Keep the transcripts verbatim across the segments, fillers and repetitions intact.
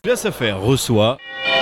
Place à faire reçoit...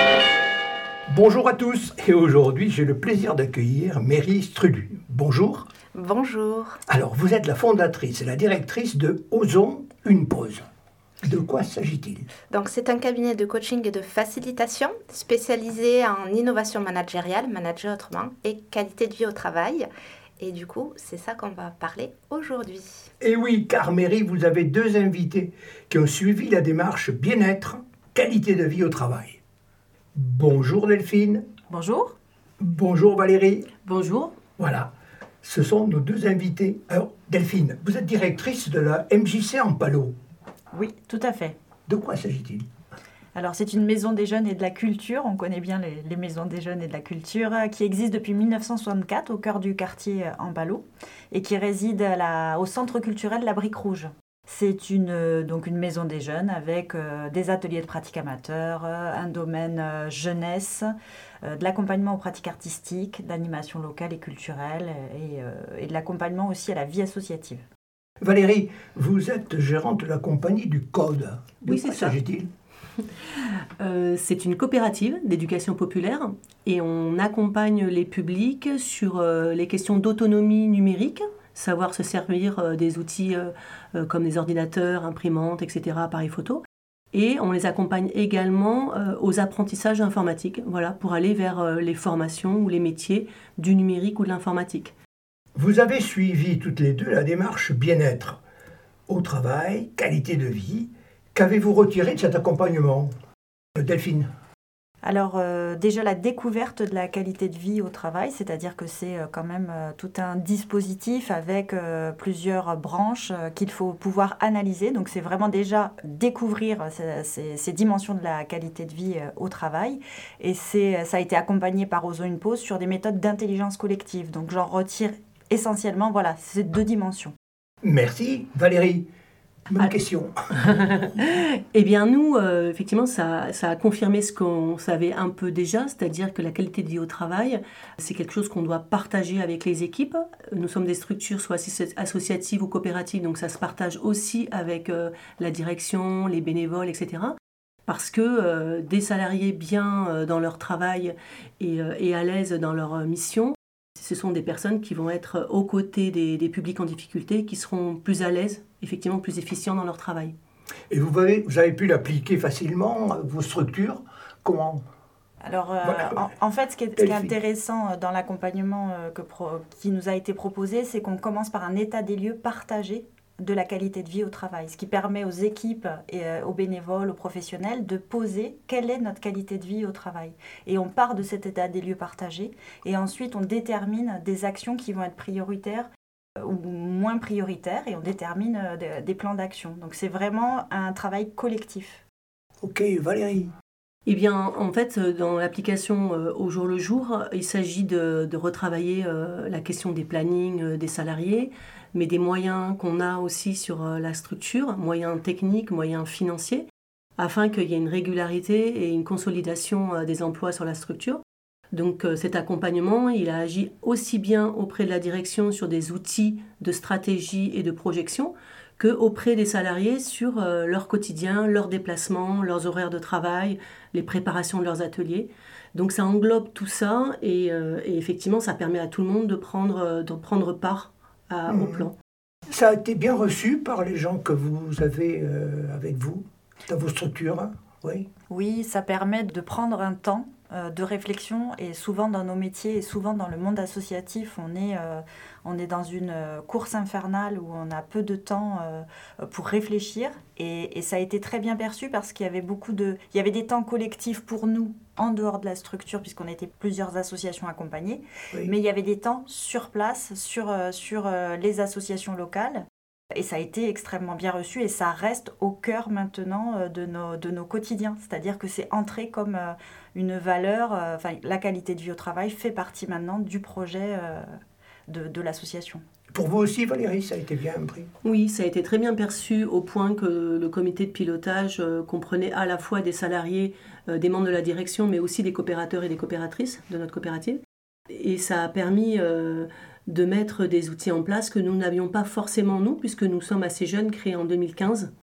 Bonjour à tous, et aujourd'hui j'ai le plaisir d'accueillir Mary Strudu. Bonjour. Bonjour. Alors vous êtes la fondatrice et la directrice de Osons une pause. De quoi s'agit-il? Donc c'est un cabinet de coaching et de facilitation spécialisé en innovation managériale, manager autrement, et qualité de vie au travail. Et du coup, c'est ça qu'on va parler aujourd'hui. Et oui, car Mary, vous avez deux invités qui ont suivi la démarche bien-être, qualité de vie au travail. Bonjour Delphine. Bonjour. Bonjour Valérie. Bonjour. Voilà, ce sont nos deux invités. Alors Delphine, vous êtes directrice de la M J C en Palo. Oui, tout à fait. De quoi s'agit-il? Alors, c'est une maison des jeunes et de la culture. On connaît bien les, les maisons des jeunes et de la culture euh, qui existe depuis mille neuf cent soixante-quatre au cœur du quartier euh, en Palo et qui réside à la, au centre culturel La Brique Rouge. C'est une, euh, donc une maison des jeunes avec euh, des ateliers de pratique amateur, euh, un domaine euh, jeunesse, euh, de l'accompagnement aux pratiques artistiques, d'animation locale et culturelle et, euh, et de l'accompagnement aussi à la vie associative. Valérie, vous êtes gérante de la compagnie du Code. De Oui, quoi c'est ça. s'agit-il? Euh, c'est une coopérative d'éducation populaire et on accompagne les publics sur euh, les questions d'autonomie numérique, savoir se servir euh, des outils euh, euh, comme des ordinateurs, imprimantes, et cetera, appareils photo. Et on les accompagne également euh, aux apprentissages informatiques, voilà, pour aller vers euh, les formations ou les métiers du numérique ou de l'informatique. Vous avez suivi toutes les deux la démarche bien-être au travail, qualité de vie. Qu'avez-vous retiré de cet accompagnement, Delphine? Alors euh, déjà la découverte de la qualité de vie au travail, c'est-à-dire que c'est euh, quand même euh, tout un dispositif avec euh, plusieurs branches euh, qu'il faut pouvoir analyser. Donc c'est vraiment déjà découvrir ces, ces, ces dimensions de la qualité de vie euh, au travail. Et c'est, ça a été accompagné par Osons une pause sur des méthodes d'intelligence collective. Donc j'en retire essentiellement voilà, ces deux dimensions. Merci. Valérie, même Ah. question. Eh bien nous, euh, effectivement, ça, ça a confirmé ce qu'on savait un peu déjà, c'est-à-dire que la qualité de vie au travail, c'est quelque chose qu'on doit partager avec les équipes. Nous sommes des structures soit associatives ou coopératives, donc ça se partage aussi avec euh, la direction, les bénévoles, et cetera. Parce que euh, des salariés bien euh, dans leur travail et, euh, et à l'aise dans leur euh, mission, ce sont des personnes qui vont être aux côtés des, des publics en difficulté, qui seront plus à l'aise, effectivement plus efficients dans leur travail. Et vous avez, vous avez pu l'appliquer facilement à vos structures? Comment? Alors, euh, Voilà. en, en fait, ce qui est, ce qui est intéressant dans l'accompagnement euh, que pro, qui nous a été proposé, c'est qu'on commence par un état des lieux partagé de la qualité de vie au travail, ce qui permet aux équipes, et euh, aux bénévoles, aux professionnels de poser quelle est notre qualité de vie au travail. Et on part de cet état des lieux partagé et ensuite on détermine des actions qui vont être prioritaires euh, ou moins prioritaires et on détermine euh, des, des plans d'action. Donc c'est vraiment un travail collectif. Ok, Valérie. Eh bien, en fait, dans l'application euh, au jour le jour, il s'agit de, de retravailler euh, la question des plannings euh, des salariés, mais des moyens qu'on a aussi sur euh, la structure, moyens techniques, moyens financiers, afin qu'il y ait une régularité et une consolidation euh, des emplois sur la structure. Donc euh, cet accompagnement, il a agi aussi bien auprès de la direction sur des outils de stratégie et de projection, qu'auprès des salariés sur euh, leur quotidien, leurs déplacements, leurs horaires de travail, les préparations de leurs ateliers. Donc ça englobe tout ça et, euh, et effectivement ça permet à tout le monde de prendre, de prendre part à, mmh. au plan. Ça a été bien reçu par les gens que vous avez euh, avec vous, dans vos structures, hein? Oui. Oui, ça permet de prendre un temps euh, de réflexion et souvent dans nos métiers et souvent dans le monde associatif, on est, euh, on est dans une course infernale où on a peu de temps euh, pour réfléchir et, et ça a été très bien perçu parce qu'il y avait beaucoup de, il y avait des temps collectifs pour nous en dehors de la structure puisqu'on était plusieurs associations accompagnées, oui. Mais il y avait des temps sur place, sur, euh, sur euh, les associations locales. Et ça a été extrêmement bien reçu et ça reste au cœur maintenant de nos, de nos quotidiens. C'est-à-dire que c'est entré comme une valeur, enfin la qualité de vie au travail fait partie maintenant du projet de, de l'association. Pour vous aussi Valérie, ça a été bien pris? Oui, ça a été très bien perçu au point que le comité de pilotage comprenait à la fois des salariés, des membres de la direction, mais aussi des coopérateurs et des coopératrices de notre coopérative. Et ça a permis... Euh, de mettre des outils en place que nous n'avions pas forcément nous, puisque nous sommes assez jeunes, créés en deux mille quinze.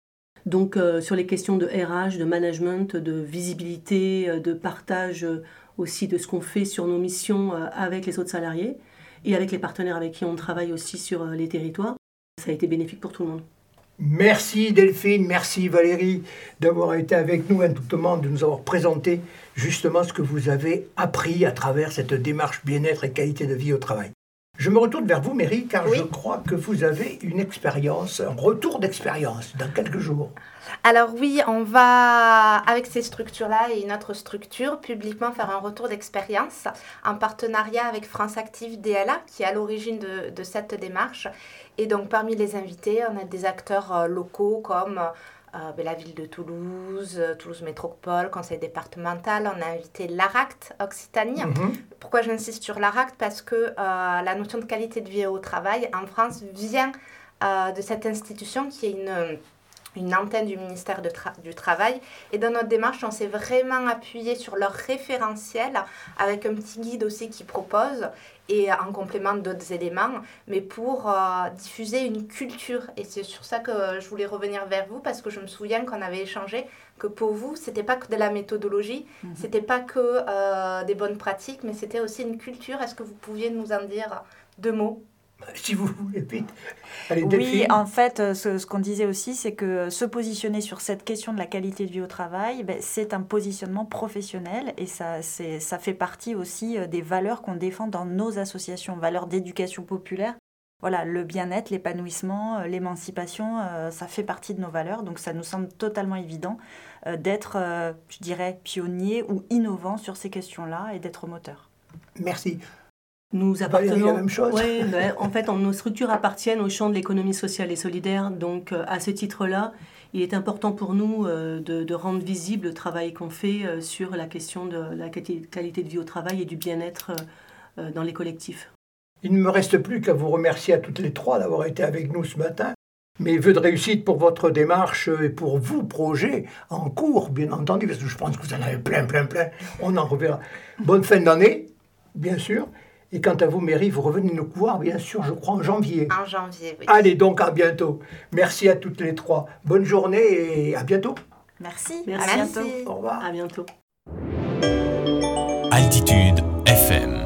Donc euh, sur les questions de R H, de management, de visibilité, euh, de partage euh, aussi de ce qu'on fait sur nos missions euh, avec les autres salariés et avec les partenaires avec qui on travaille aussi sur euh, les territoires, ça a été bénéfique pour tout le monde. Merci Delphine, merci Valérie d'avoir été avec nous un tout moment, de nous avoir présenté justement ce que vous avez appris à travers cette démarche bien-être et qualité de vie au travail. Je me retourne vers vous, Mary, car oui. je crois que vous avez une expérience, un retour d'expérience dans quelques jours. Alors oui, on va, avec ces structures-là et une autre structure, publiquement faire un retour d'expérience en partenariat avec France Active D L A, qui est à l'origine de, de cette démarche. Et donc parmi les invités, on a des acteurs euh, locaux comme euh, ben, la ville de Toulouse, euh, Toulouse Métropole, conseil départemental. On a invité l'ARACT Occitanie. Mm-hmm. Pourquoi j'insiste sur l'ARACT ? Parce que euh, la notion de qualité de vie au travail en France vient euh, de cette institution qui est une... une antenne du ministère de tra- du Travail. Et dans notre démarche, on s'est vraiment appuyé sur leur référentiel avec un petit guide aussi qu'ils proposent et en complément d'autres éléments, mais pour euh, diffuser une culture. Et c'est sur ça que je voulais revenir vers vous parce que je me souviens qu'on avait échangé que pour vous, c'était pas que de la méthodologie, mmh. c'était pas que euh, des bonnes pratiques, mais c'était aussi une culture. Est-ce que vous pouviez nous en dire deux mots ? Si vous voulez, vite. Allez, oui, en fait, ce, ce qu'on disait aussi, c'est que se positionner sur cette question de la qualité de vie au travail, ben, c'est un positionnement professionnel et ça, c'est, ça fait partie aussi des valeurs qu'on défend dans nos associations, valeurs d'éducation populaire. Voilà, le bien-être, l'épanouissement, l'émancipation, euh, ça fait partie de nos valeurs. Donc, ça nous semble totalement évident euh, d'être, euh, je dirais, pionnier ou innovant sur ces questions-là et d'être moteur. Merci. Nous appartenons, la même chose. Ouais, ben, en fait, nos structures appartiennent au champ de l'économie sociale et solidaire. Donc, euh, à ce titre-là, il est important pour nous euh, de, de rendre visible le travail qu'on fait euh, sur la question de la qualité de vie au travail et du bien-être euh, dans les collectifs. Il ne me reste plus qu'à vous remercier à toutes les trois d'avoir été avec nous ce matin. Mes vœux de réussite pour votre démarche et pour vos projets en cours, bien entendu, parce que je pense que vous en avez plein, plein, plein. On en reverra. Bonne fin d'année, bien sûr. Et quant à vous, Mary, vous revenez nous voir, bien sûr, je crois, en janvier. En janvier, oui. Allez donc, à bientôt. Merci à toutes les trois. Bonne journée et à bientôt. Merci. Merci. À bientôt. Au revoir. À bientôt. Altitude F M.